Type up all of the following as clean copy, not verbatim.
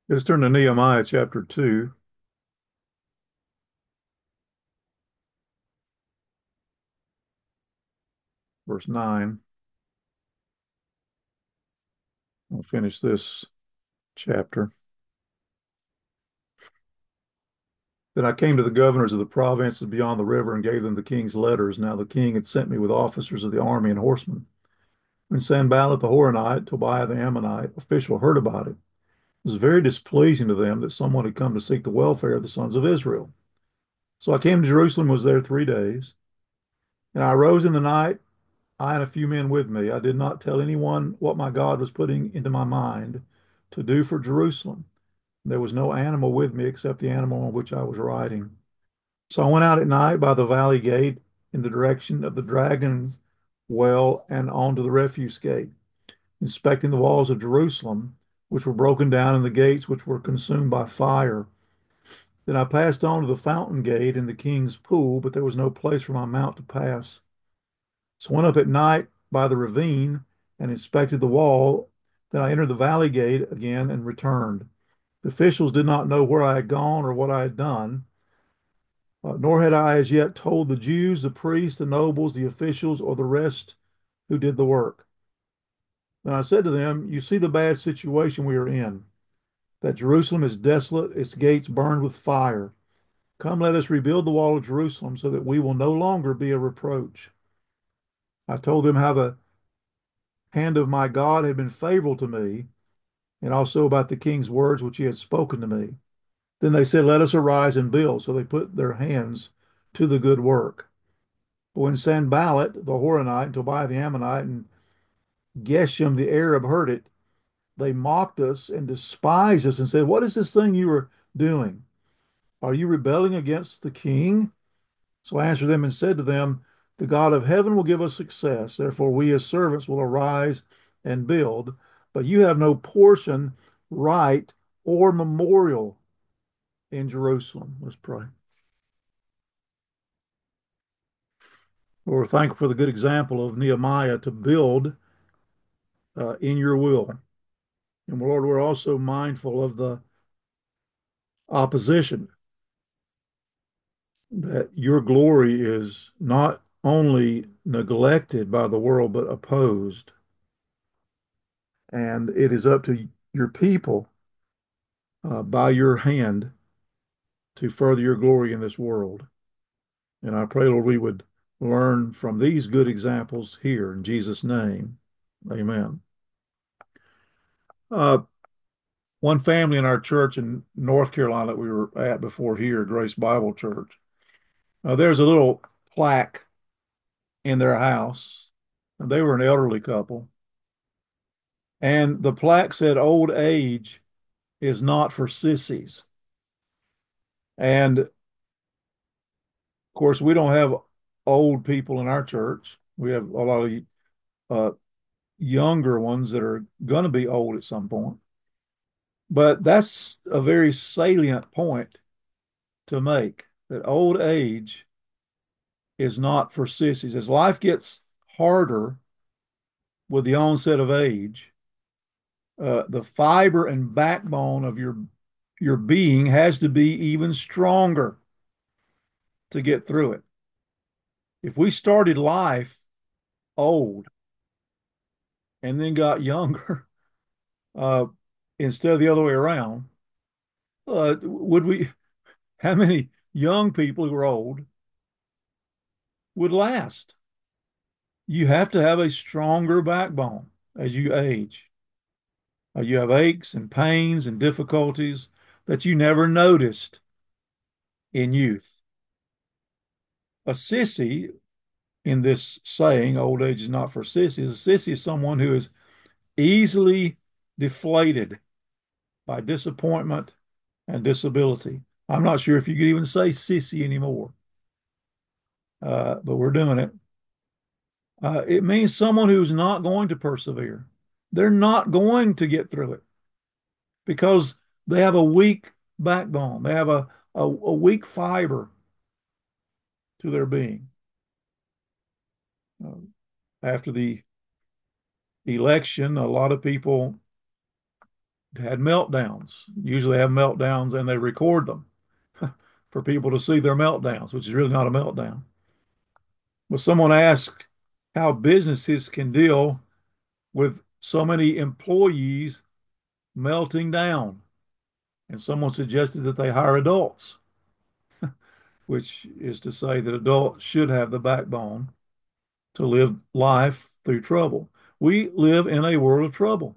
Let's turn to Nehemiah chapter 2, verse 9. We'll finish this chapter. Then I came to the governors of the provinces beyond the river and gave them the king's letters. Now the king had sent me with officers of the army and horsemen. When Sanballat the Horonite, Tobiah the Ammonite official heard about it, it was very displeasing to them that someone had come to seek the welfare of the sons of Israel. So I came to Jerusalem, was there 3 days, and I arose in the night, I and a few men with me. I did not tell anyone what my God was putting into my mind to do for Jerusalem. There was no animal with me except the animal on which I was riding. So I went out at night by the valley gate in the direction of the dragon's well and on to the refuse gate, inspecting the walls of Jerusalem, which were broken down, and the gates which were consumed by fire. Then I passed on to the fountain gate in the king's pool, but there was no place for my mount to pass. So I went up at night by the ravine and inspected the wall. Then I entered the valley gate again and returned. The officials did not know where I had gone or what I had done, nor had I as yet told the Jews, the priests, the nobles, the officials, or the rest who did the work. Then I said to them, you see the bad situation we are in, that Jerusalem is desolate, its gates burned with fire. Come, let us rebuild the wall of Jerusalem so that we will no longer be a reproach. I told them how the hand of my God had been favorable to me, and also about the king's words which he had spoken to me. Then they said, let us arise and build. So they put their hands to the good work. But when Sanballat the Horonite and Tobiah the Ammonite and Geshem the Arab heard it, they mocked us and despised us and said, what is this thing you are doing? Are you rebelling against the king? So I answered them and said to them, the God of heaven will give us success. Therefore, we as servants will arise and build, but you have no portion, right, or memorial in Jerusalem. Let's pray. Lord, we're thankful for the good example of Nehemiah to build in your will. And Lord, we're also mindful of the opposition, that your glory is not only neglected by the world, but opposed. And it is up to your people by your hand to further your glory in this world. And I pray, Lord, we would learn from these good examples here in Jesus' name. Amen. Uh, One family in our church in North Carolina that we were at before here, Grace Bible Church, there's a little plaque in their house. And they were an elderly couple. And the plaque said, old age is not for sissies. And of course, we don't have old people in our church. We have a lot of uh, younger ones that are going to be old at some point. But that's a very salient point to make, that old age is not for sissies. As life gets harder with the onset of age, the fiber and backbone of your being has to be even stronger to get through it. If we started life old and then got younger, uh, instead of the other way around, would we? How many young people who are old would last? You have to have a stronger backbone as you age. You have aches and pains and difficulties that you never noticed in youth. A sissy, in this saying, old age is not for sissies, a sissy is someone who is easily deflated by disappointment and disability. I'm not sure if you could even say sissy anymore, but we're doing it. It means someone who's not going to persevere. They're not going to get through it because they have a weak backbone. They have a weak fiber to their being. Uh, After the election, a lot of people had meltdowns. Usually have meltdowns and they record them for people to see their meltdowns, which is really not a meltdown. But someone asked how businesses can deal with so many employees melting down. And someone suggested that they hire adults, which is to say that adults should have the backbone to live life through trouble. We live in a world of trouble.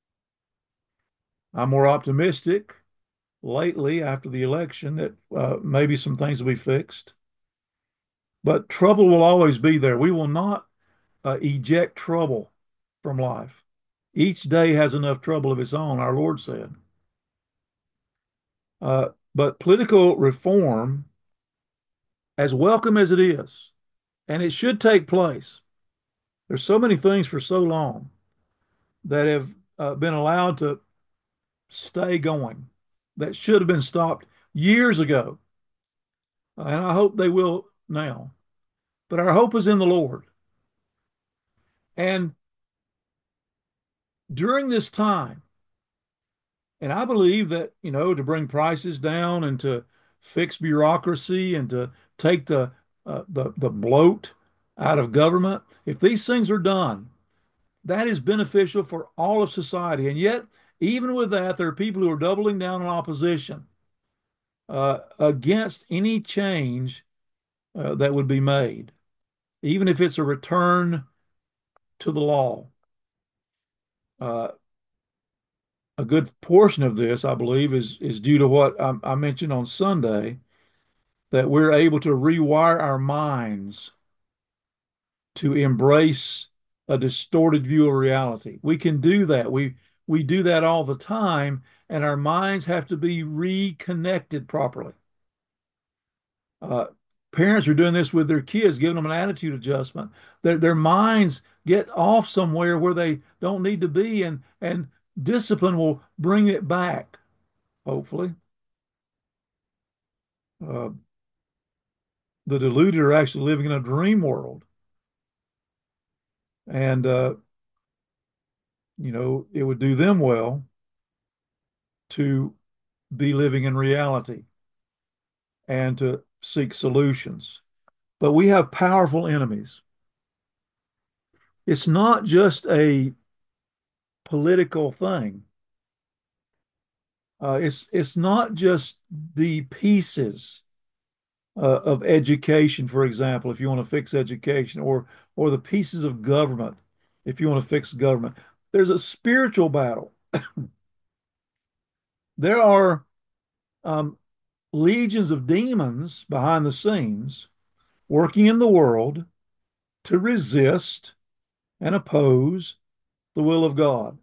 I'm more optimistic lately after the election that maybe some things will be fixed, but trouble will always be there. We will not eject trouble from life. Each day has enough trouble of its own, our Lord said. But political reform, as welcome as it is, and it should take place, there's so many things for so long that have been allowed to stay going that should have been stopped years ago. And I hope they will now. But our hope is in the Lord. And during this time, and I believe that, to bring prices down and to fix bureaucracy and to take the bloat out of government, if these things are done, that is beneficial for all of society. And yet, even with that, there are people who are doubling down in opposition against any change that would be made, even if it's a return to the law. Uh, a good portion of this, I believe, is due to what I mentioned on Sunday, that we're able to rewire our minds to embrace a distorted view of reality. We can do that. We do that all the time, and our minds have to be reconnected properly. Uh, Parents are doing this with their kids, giving them an attitude adjustment. Their minds get off somewhere where they don't need to be, and discipline will bring it back, hopefully. Uh, the deluded are actually living in a dream world. And, it would do them well to be living in reality and to seek solutions. But we have powerful enemies. It's not just a political thing. It's not just the pieces of education, for example, if you want to fix education, or the pieces of government, if you want to fix government. There's a spiritual battle. There are um, legions of demons behind the scenes working in the world to resist and oppose the will of God.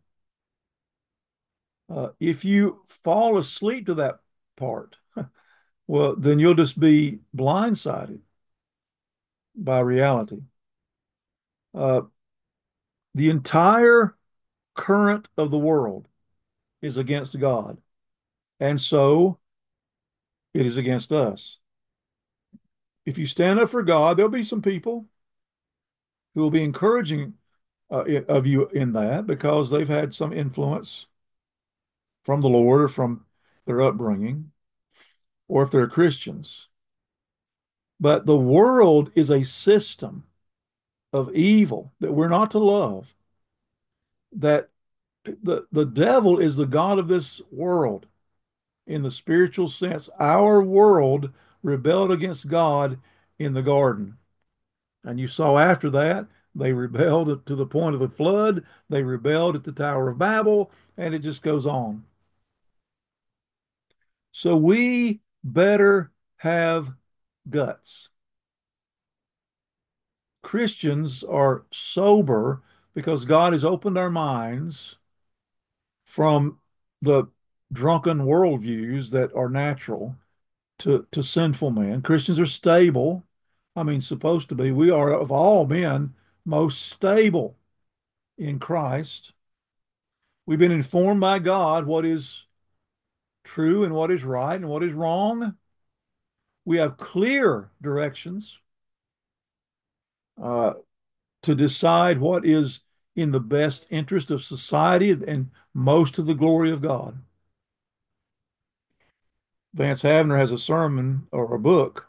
If you fall asleep to that part, well, then you'll just be blindsided by reality. Uh, the entire current of the world is against God, and so it is against us. If you stand up for God, there'll be some people who will be encouraging of you in that because they've had some influence from the Lord or from their upbringing, or if they're Christians. But the world is a system of evil that we're not to love, that the devil is the God of this world in the spiritual sense. Our world rebelled against God in the garden. And you saw after that, they rebelled to the point of the flood, they rebelled at the Tower of Babel, and it just goes on. So we better have guts. Christians are sober because God has opened our minds from the drunken worldviews that are natural to sinful men. Christians are stable. I mean, supposed to be. We are, of all men, most stable in Christ. We've been informed by God what is true and what is right and what is wrong. We have clear directions uh, to decide what is in the best interest of society and most to the glory of God. Vance Havner has a sermon or a book,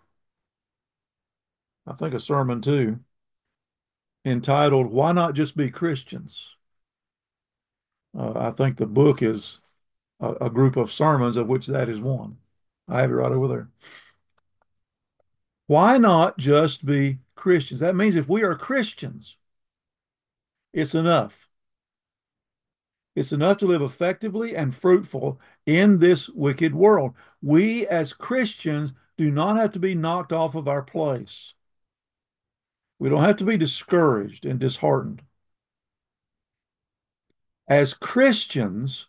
I think a sermon too, entitled Why Not Just Be Christians? I think the book is a group of sermons of which that is one. I have it right over there. Why not just be Christians? That means if we are Christians, it's enough. It's enough to live effectively and fruitful in this wicked world. We as Christians do not have to be knocked off of our place. We don't have to be discouraged and disheartened. As Christians,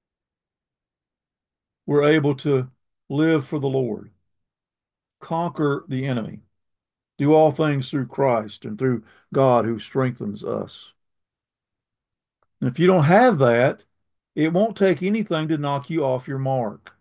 we're able to live for the Lord, conquer the enemy, do all things through Christ and through God who strengthens us. And if you don't have that, it won't take anything to knock you off your mark.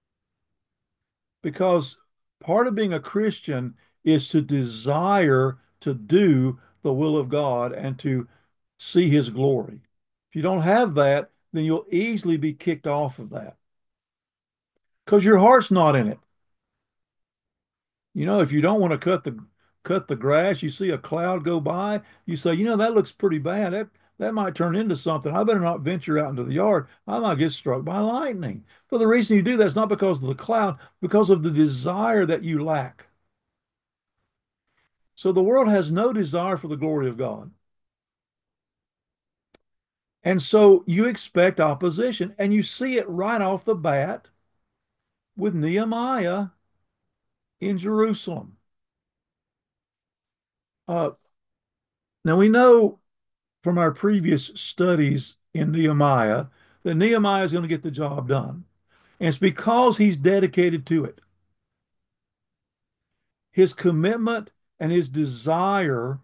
Because part of being a Christian is to desire to do the will of God and to see his glory. If you don't have that, then you'll easily be kicked off of that because your heart's not in it. You know, if you don't want to cut the grass, you see a cloud go by, you say, you know, that looks pretty bad. That might turn into something. I better not venture out into the yard. I might get struck by lightning. For the reason you do that is not because of the cloud, because of the desire that you lack. So the world has no desire for the glory of God. And so you expect opposition, and you see it right off the bat with Nehemiah in Jerusalem. Uh, Now we know from our previous studies in Nehemiah that Nehemiah is going to get the job done. And it's because he's dedicated to it. His commitment and his desire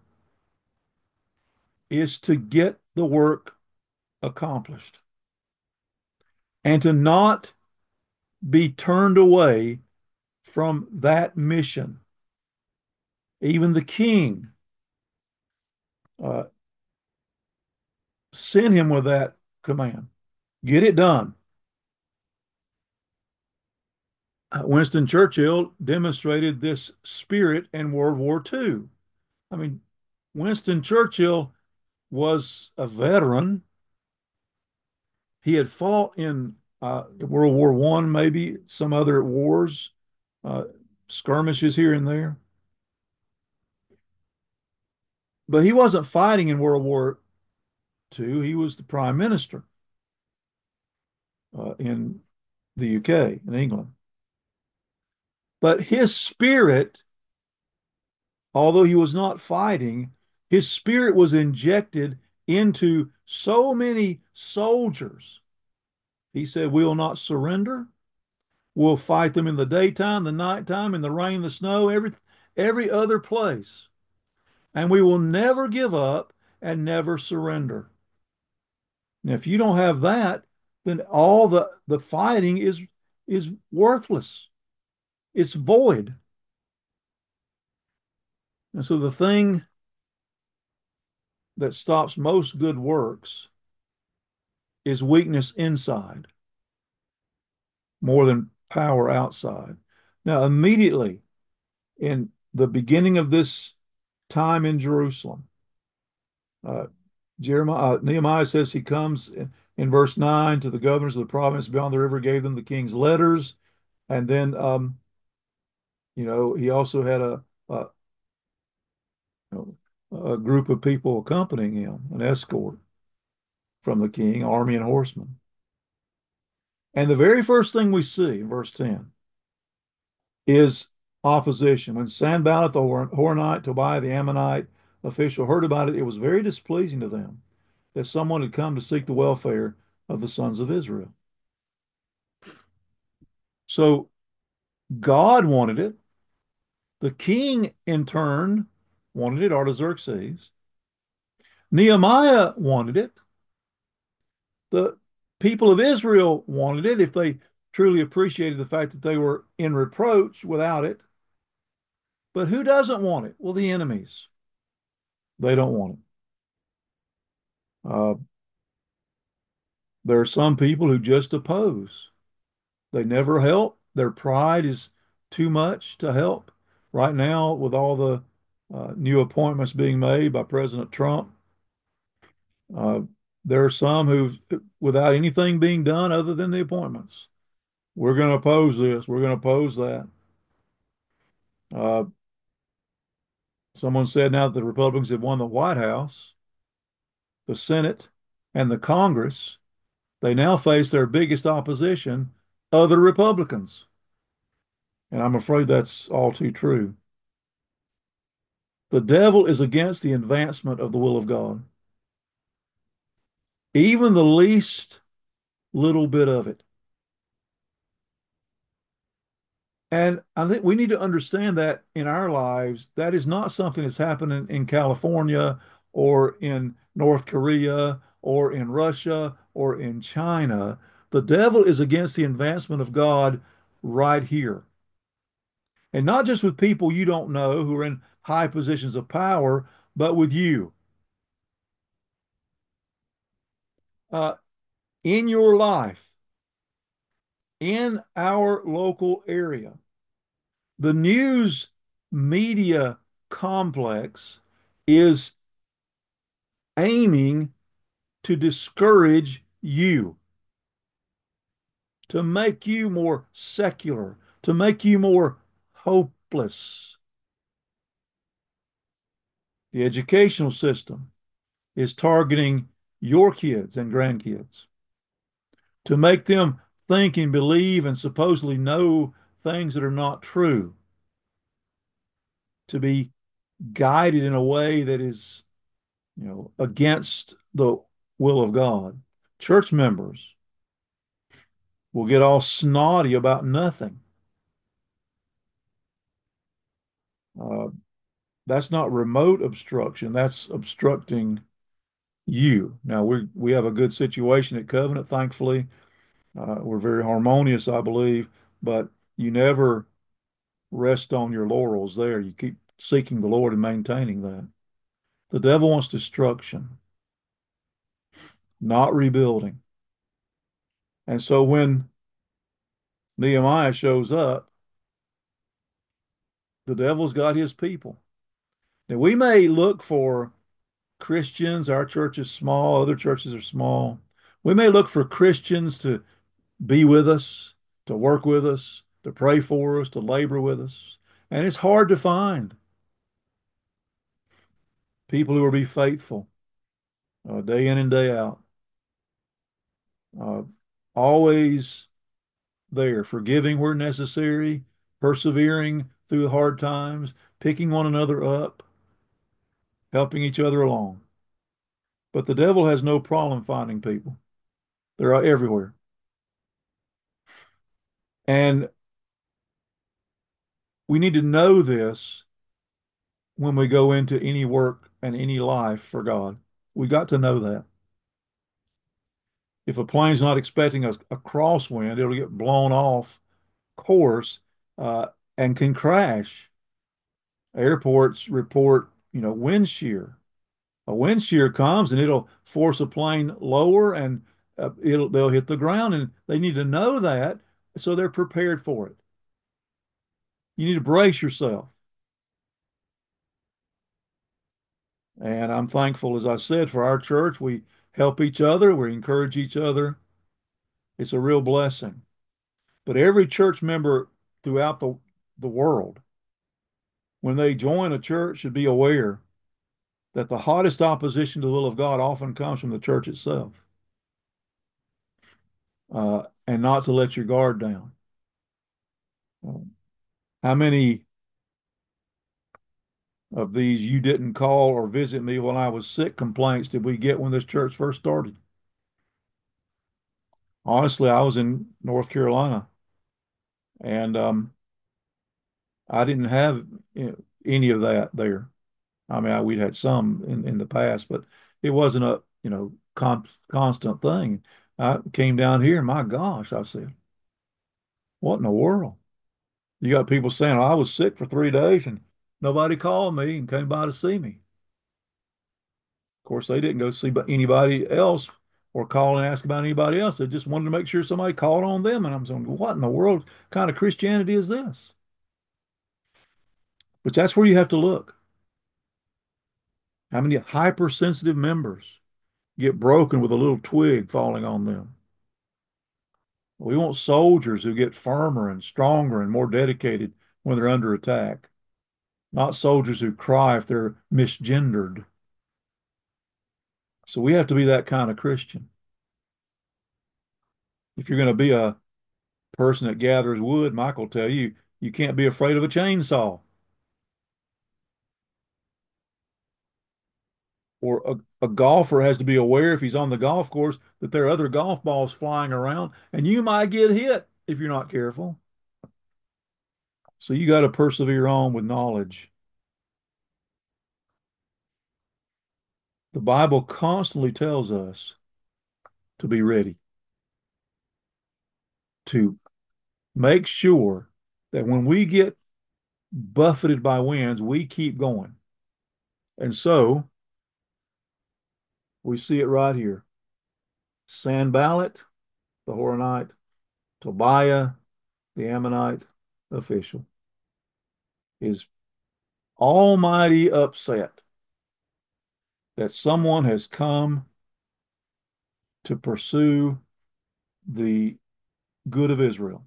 is to get the work accomplished and to not be turned away from that mission. Even the king uh, sent him with that command. Get it done. Winston Churchill demonstrated this spirit in World War II. I mean, Winston Churchill was a veteran. He had fought in World War One, maybe some other wars, uh, skirmishes here and there, but he wasn't fighting in World War II. He was the prime minister in the UK, in England. But his spirit, although he was not fighting, his spirit was injected into so many soldiers. He said, we'll not surrender. We'll fight them in the daytime, the nighttime, in the rain, the snow, every other place. And we will never give up and never surrender. Now, if you don't have that, then all the fighting is worthless. It's void. And so the thing that stops most good works is weakness inside more than power outside. Now, immediately in the beginning of this time in Jerusalem, uh, Nehemiah says he comes in verse 9 to the governors of the province beyond the river, gave them the king's letters. And then, he also had a, a group of people accompanying him, an escort from the king, army and horsemen. And the very first thing we see in verse 10 is opposition. When Sanballat the Horonite, Tobiah the Ammonite official heard about it, it was very displeasing to them that someone had come to seek the welfare of the sons of Israel. So God wanted it. The king, in turn, wanted it, Artaxerxes. Nehemiah wanted it. The people of Israel wanted it if they truly appreciated the fact that they were in reproach without it. But who doesn't want it? Well, the enemies. They don't want it. Uh, there are some people who just oppose. They never help. Their pride is too much to help. Right now, with all the new appointments being made by President Trump, uh, there are some who, without anything being done other than the appointments, we're going to oppose this, we're going to oppose that. Uh, Someone said now that the Republicans have won the White House, the Senate, and the Congress, they now face their biggest opposition, other Republicans. And I'm afraid that's all too true. The devil is against the advancement of the will of God, even the least little bit of it. And I think we need to understand that in our lives, that is not something that's happening in California or in North Korea or in Russia or in China. The devil is against the advancement of God right here. And not just with people you don't know who are in high positions of power, but with you. Uh, in your life, in our local area. The news media complex is aiming to discourage you, to make you more secular, to make you more hopeless. The educational system is targeting your kids and grandkids to make them think and believe and supposedly know things that are not true, to be guided in a way that is, against the will of God. Church members will get all snotty about nothing. Uh, that's not remote obstruction. That's obstructing you. Now we have a good situation at Covenant, thankfully. We're very harmonious, I believe, but you never rest on your laurels there. You keep seeking the Lord and maintaining that. The devil wants destruction, not rebuilding. And so when Nehemiah shows up, the devil's got his people. Now, we may look for Christians, our church is small, other churches are small. We may look for Christians to be with us, to work with us, to pray for us, to labor with us. And it's hard to find people who will be faithful day in and day out, uh, always there, forgiving where necessary, persevering through hard times, picking one another up, helping each other along. But the devil has no problem finding people. They're everywhere. And we need to know this when we go into any work and any life for God. We got to know that. If a plane's not expecting a crosswind, it'll get blown off course uh, and can crash. Airports report, wind shear. A wind shear comes and it'll force a plane lower and they'll hit the ground, and they need to know that so they're prepared for it. You need to brace yourself. And I'm thankful, as I said, for our church. We help each other, we encourage each other. It's a real blessing. But every church member throughout the world, when they join a church, should be aware that the hottest opposition to the will of God often comes from the church itself, and not to let your guard down. How many of these "you didn't call or visit me while I was sick" complaints did we get when this church first started? Honestly, I was in North Carolina, and I didn't have any of that there. I mean, we'd had some in the past, but it wasn't a, constant thing. I came down here, and my gosh, I said, what in the world? You got people saying, I was sick for 3 days and nobody called me and came by to see me. course, they didn't go see anybody else or call and ask about anybody else. They just wanted to make sure somebody called on them. And I'm saying, what in the world kind of Christianity is this? But that's where you have to look. How many hypersensitive members get broken with a little twig falling on them? We want soldiers who get firmer and stronger and more dedicated when they're under attack, not soldiers who cry if they're misgendered. So we have to be that kind of Christian. If you're going to be a person that gathers wood, Michael will tell you, you can't be afraid of a chainsaw. Or a golfer has to be aware if he's on the golf course that there are other golf balls flying around and you might get hit if you're not careful. So you got to persevere on with knowledge. The Bible constantly tells us to be ready, to make sure that when we get buffeted by winds, we keep going. And so we see it right here. Sanballat, the Horonite, Tobiah, the Ammonite official, is almighty upset that someone has come to pursue the good of Israel.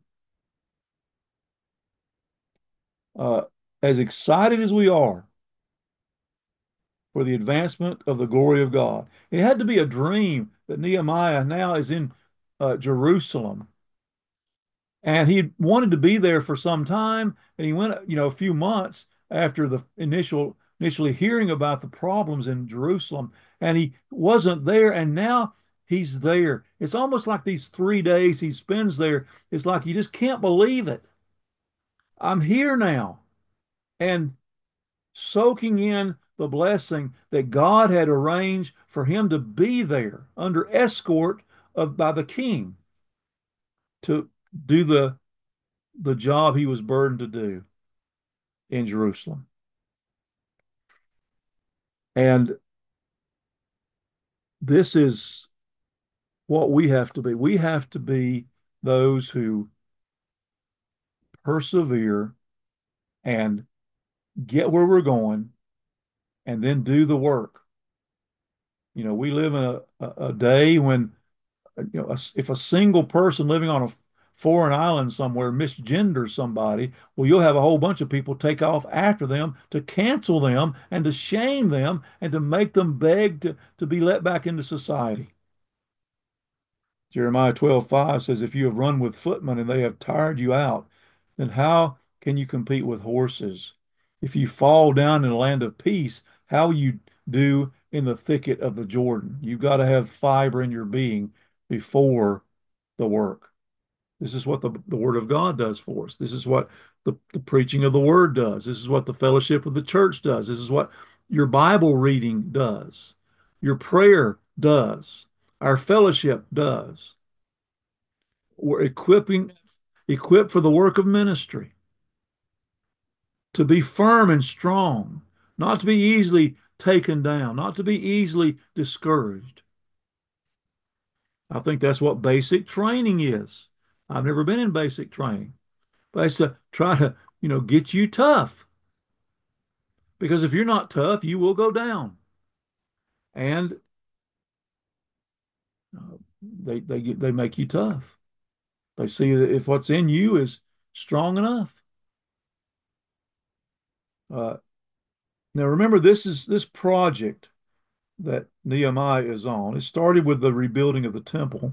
Uh, as excited as we are for the advancement of the glory of God, it had to be a dream that Nehemiah now is in Jerusalem. And he wanted to be there for some time, and he went, a few months after the initially hearing about the problems in Jerusalem, and he wasn't there, and now he's there. It's almost like these 3 days he spends there. It's like you just can't believe it. I'm here now, and soaking in the blessing that God had arranged for him to be there under escort of by the king to do the job he was burdened to do in Jerusalem. And this is what we have to be. We have to be those who persevere and get where we're going and then do the work. We live in a day when, if a single person living on a foreign island somewhere misgenders somebody, well, you'll have a whole bunch of people take off after them to cancel them and to shame them and to make them beg to be let back into society. Jeremiah 12:5 says, if you have run with footmen and they have tired you out, then how can you compete with horses? If you fall down in a land of peace, how will you do in the thicket of the Jordan? You've got to have fiber in your being before the work. This is what the Word of God does for us. This is what the preaching of the Word does. This is what the fellowship of the church does. This is what your Bible reading does. Your prayer does. Our fellowship does. We're equipped for the work of ministry, to be firm and strong, not to be easily taken down, not to be easily discouraged. I think that's what basic training is. I've never been in basic training, but it's to try to, get you tough. Because if you're not tough, you will go down. And they make you tough. They see that if what's in you is strong enough. Uh, Now remember, this project that Nehemiah is on. It started with the rebuilding of the temple,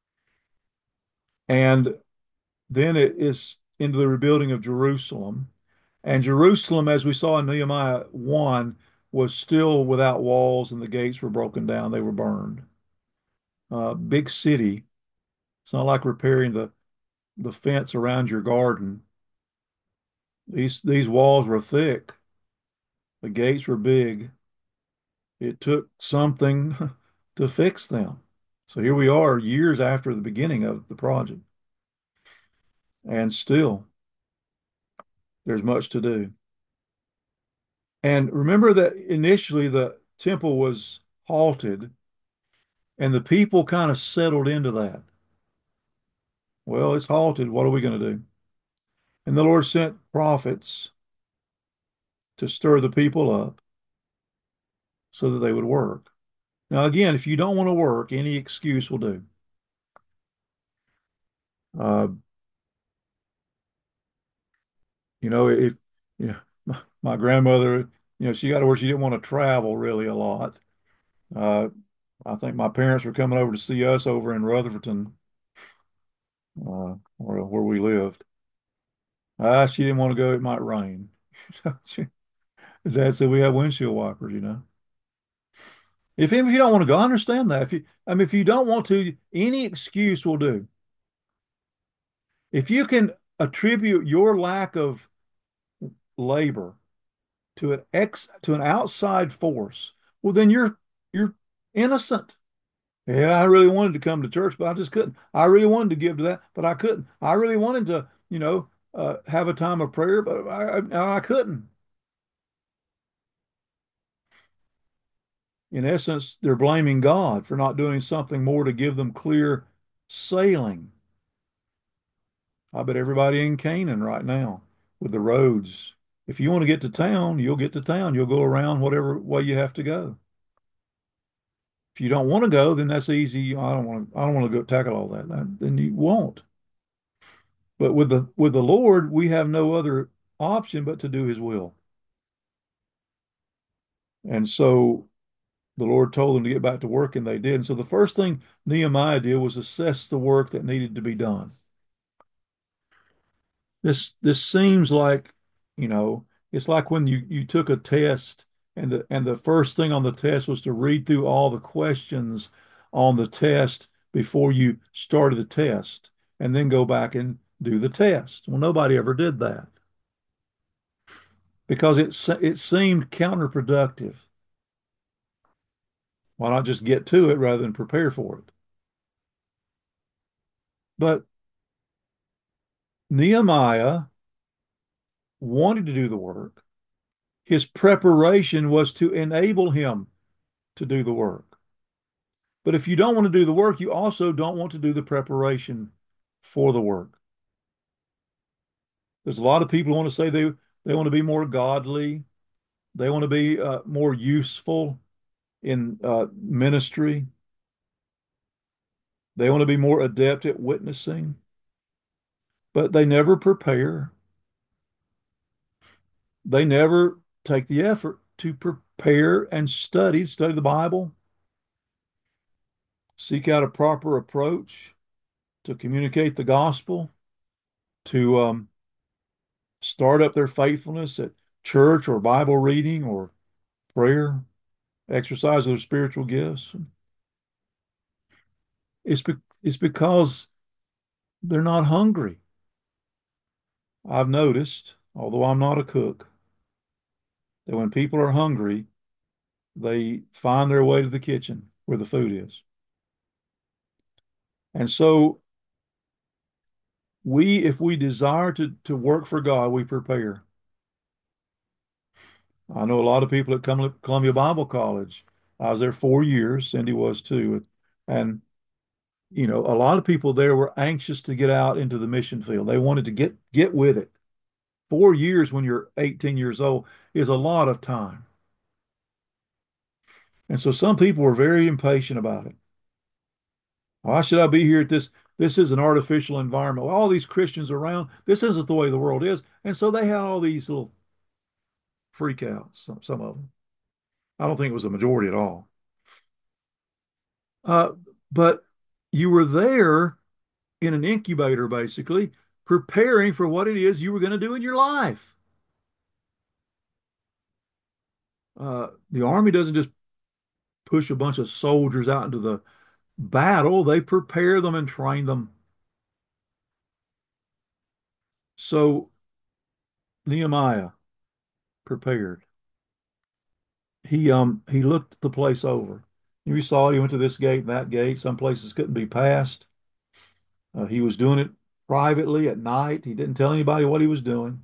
and then it is into the rebuilding of Jerusalem. And Jerusalem, as we saw in Nehemiah 1, was still without walls and the gates were broken down. They were burned. Big city. It's not like repairing the fence around your garden. These walls were thick. The gates were big. It took something to fix them. So here we are years after the beginning of the project, and still there's much to do. And remember that initially the temple was halted, and the people kind of settled into that. Well, it's halted. What are we going to do? And the Lord sent prophets to stir the people up so that they would work. Now, again, if you don't want to work, any excuse will do. Uh, if my grandmother, she got to where she didn't want to travel really a lot. Uh, I think my parents were coming over to see us over in Rutherfordton, where we lived. She didn't want to go. It might rain. Dad said we have windshield wipers. Even if you don't want to go, I understand that. If you don't want to, any excuse will do. If you can attribute your lack of labor to an outside force, well, then you're innocent. Yeah, I really wanted to come to church, but I just couldn't. I really wanted to give to that, but I couldn't. I really wanted to, have a time of prayer, but I couldn't. In essence, they're blaming God for not doing something more to give them clear sailing. I bet everybody in Canaan right now with the roads. If you want to get to town, you'll get to town. You'll go around whatever way you have to go. If you don't want to go, then that's easy. I don't want to go tackle all that. Then you won't. But with the Lord, we have no other option but to do his will. And so the Lord told them to get back to work, and they did. And so the first thing Nehemiah did was assess the work that needed to be done. This seems like, it's like when you took a test and the first thing on the test was to read through all the questions on the test before you started the test and then go back and do the test. Well, nobody ever did that because it seemed counterproductive. Why not just get to it rather than prepare for it? But Nehemiah wanted to do the work. His preparation was to enable him to do the work. But if you don't want to do the work, you also don't want to do the preparation for the work. There's a lot of people who want to say they want to be more godly, they want to be more useful in ministry, they want to be more adept at witnessing, but they never prepare. They never take the effort to prepare and study the Bible, seek out a proper approach to communicate the gospel, to start up their faithfulness at church or Bible reading or prayer, exercise of their spiritual gifts. It's because they're not hungry. I've noticed, although I'm not a cook, that when people are hungry, they find their way to the kitchen where the food is. And so if we desire to work for God, we prepare. I know a lot of people at Columbia Bible College. I was there 4 years. Cindy was too. And a lot of people there were anxious to get out into the mission field. They wanted to get with it. 4 years when you're 18 years old is a lot of time. And so some people were very impatient about it. Why should I be here at this? This is an artificial environment. All these Christians around, this isn't the way the world is. And so they had all these little freak outs, some of them. I don't think it was a majority at all. Uh, but you were there in an incubator, basically, preparing for what it is you were going to do in your life. The army doesn't just push a bunch of soldiers out into the battle, they prepare them and train them. So Nehemiah prepared. He looked the place over. You saw it, he went to this gate and that gate. Some places couldn't be passed. He was doing it privately at night. He didn't tell anybody what he was doing.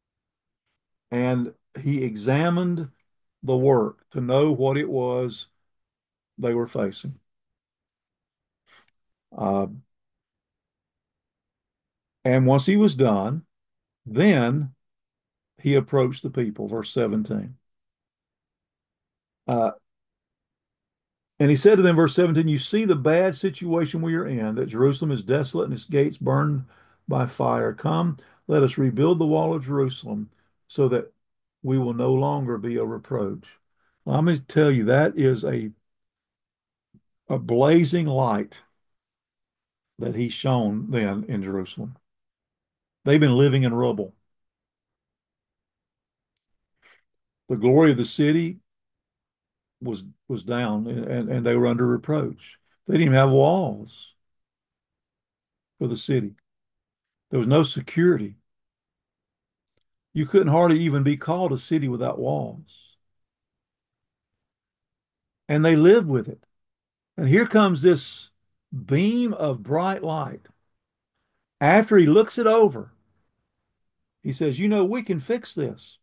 And he examined the work to know what it was they were facing. Uh, and once he was done, then he approached the people, verse 17. Uh, and he said to them, verse 17, you see the bad situation we are in, that Jerusalem is desolate and its gates burned by fire. Come, let us rebuild the wall of Jerusalem so that we will no longer be a reproach. Well, let me tell you, that is a blazing light that he shone then in Jerusalem. They've been living in rubble. The glory of the city was down, and they were under reproach. They didn't even have walls for the city. There was no security. You couldn't hardly even be called a city without walls. And they lived with it. And here comes this beam of bright light. After he looks it over, he says, you know, we can fix this.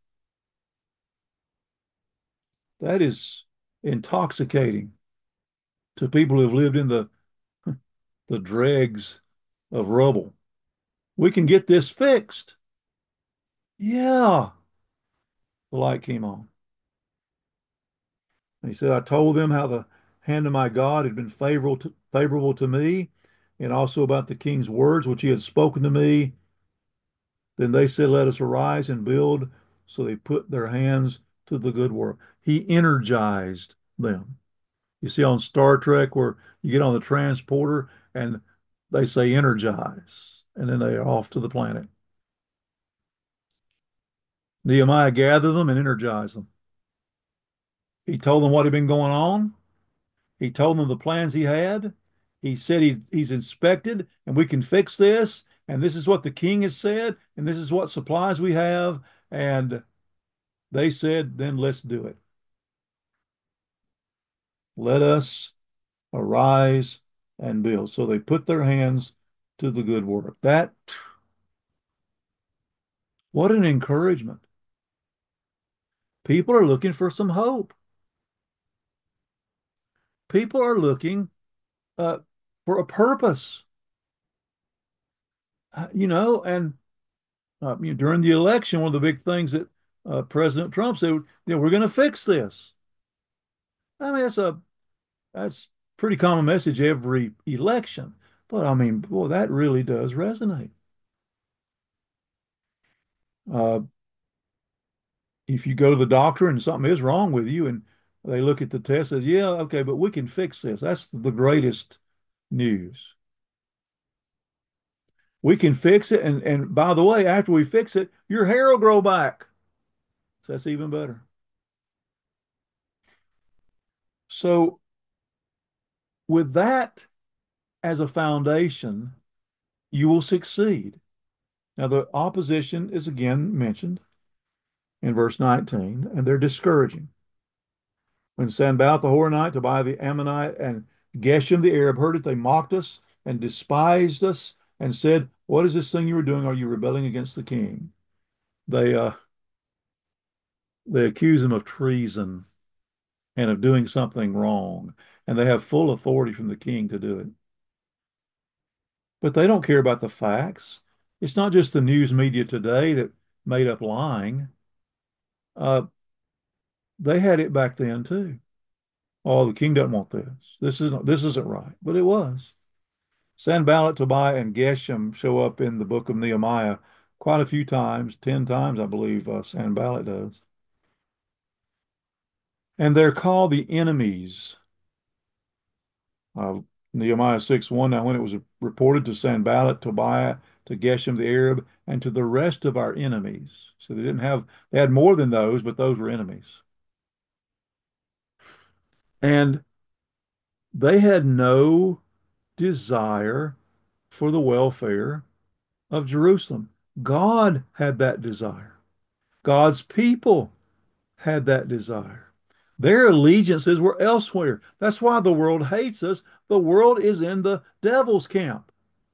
That is intoxicating to people who have lived in the dregs of rubble. We can get this fixed. Yeah, the light came on. And he said, I told them how the hand of my God had been favorable to me, and also about the king's words which he had spoken to me. Then they said, let us arise and build. So they put their hands to the good work. He energized them. You see on Star Trek where you get on the transporter and they say energize, and then they are off to the planet. Nehemiah gathered them and energized them. He told them what had been going on. He told them the plans he had. He said he's inspected and we can fix this. And this is what the king has said. And this is what supplies we have. And they said, then let's do it. Let us arise and build. So they put their hands to the good work. What an encouragement. People are looking for some hope. People are looking uh, for a purpose, and during the election, one of the big things that President Trump said, we're going to fix this. I mean, that's pretty common message every election. But I mean, boy, that really does resonate. Uh, if you go to the doctor and something is wrong with you, and they look at the test, says, yeah, okay, but we can fix this. That's the greatest news. We can fix it, and by the way, after we fix it, your hair will grow back. So that's even better. So with that as a foundation, you will succeed. Now, the opposition is again mentioned in verse 19, and they're discouraging. When Sanballat the Horonite, Tobiah the Ammonite, and Geshem the Arab heard it, they mocked us and despised us and said, what is this thing you are doing? Are you rebelling against the king? They uh, they accuse him of treason and of doing something wrong, and they have full authority from the king to do it. But they don't care about the facts. It's not just the news media today that made up lying. Uh, they had it back then too. Oh, the king doesn't want this. This isn't right. But it was. Sanballat, Tobiah, and Geshem show up in the book of Nehemiah quite a few times, 10 times, I believe, Sanballat does. And they're called the enemies. Uh, Nehemiah 6:1. Now, when it was reported to Sanballat, Tobiah, to Geshem the Arab, and to the rest of our enemies. So they had more than those, but those were enemies. And they had no desire for the welfare of Jerusalem. God had that desire. God's people had that desire. Their allegiances were elsewhere. That's why the world hates us. The world is in the devil's camp.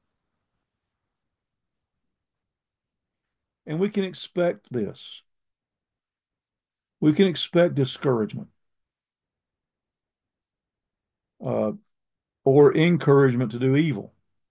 And we can expect this. We can expect discouragement. uh, or encouragement to do evil.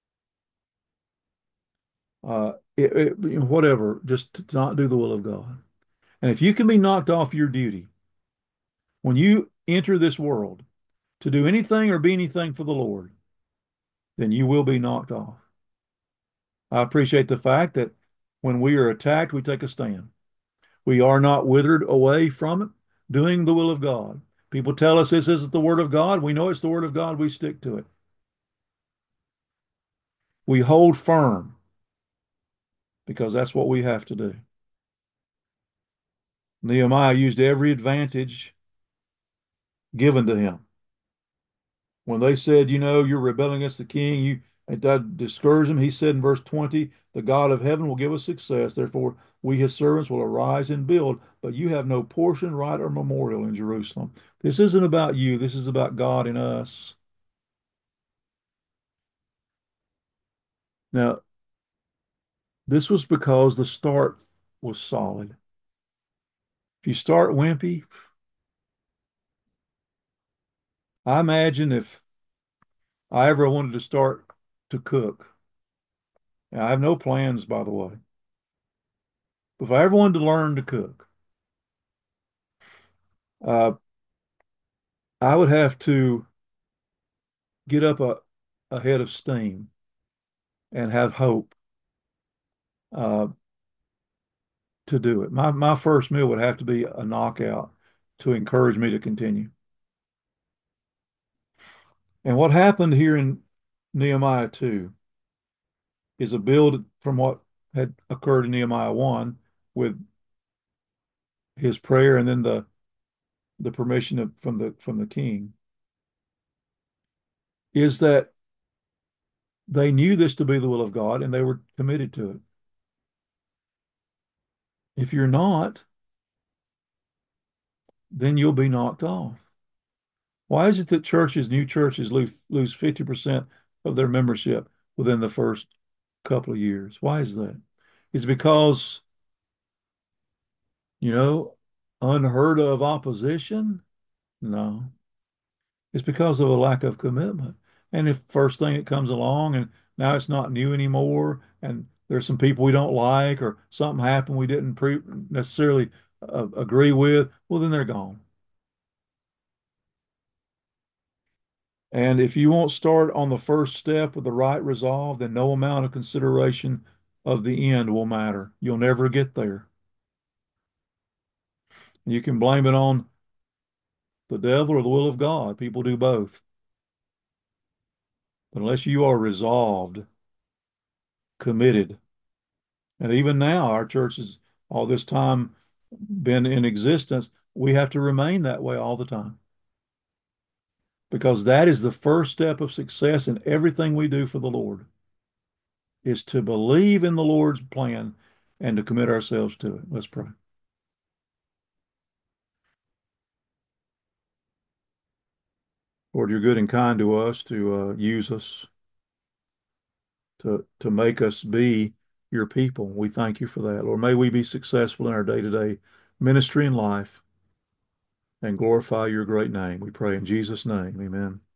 Whatever, just to not do the will of God. And if you can be knocked off your duty when you enter this world to do anything or be anything for the Lord, then you will be knocked off. I appreciate the fact that when we are attacked, we take a stand. We are not withered away from it, doing the will of God. People tell us this isn't the word of God. We know it's the word of God. We stick to it. We hold firm because that's what we have to do. Nehemiah used every advantage given to him. When they said, you're rebelling against the king, that discouraged him. He said in verse 20, the God of heaven will give us success. Therefore, we, his servants, will arise and build, but you have no portion, right, or memorial in Jerusalem. This isn't about you. This is about God and us. Now, this was because the start was solid. If you start wimpy, I imagine if I ever wanted to start to cook, I have no plans, by the way. If I ever wanted to learn to cook, uh, I would have to get up a head of steam and have hope uh, to do it. My first meal would have to be a knockout to encourage me to continue. And what happened here in Nehemiah 2 is a build from what had occurred in Nehemiah 1 with his prayer and then the permission from the king is that they knew this to be the will of God and they were committed to it. If you're not, then you'll be knocked off. Why is it that new churches lose 50% of their membership within the first couple of years? Why is that? Is it because, you know, unheard of opposition? No. It's because of a lack of commitment. And if first thing that comes along and now it's not new anymore, and there's some people we don't like, or something happened we didn't necessarily agree with, well, then they're gone. And if you won't start on the first step with the right resolve, then no amount of consideration of the end will matter. You'll never get there. You can blame it on the devil or the will of God. People do both. But unless you are resolved, committed, and even now, our church has all this time been in existence, we have to remain that way all the time because that is the first step of success in everything we do for the Lord, is to believe in the Lord's plan and to commit ourselves to it. Let's pray. Lord, you're good and kind to us to use us to make us be your people. We thank you for that. Lord, may we be successful in our day-to-day ministry and life and glorify your great name. We pray in Jesus' name. Amen.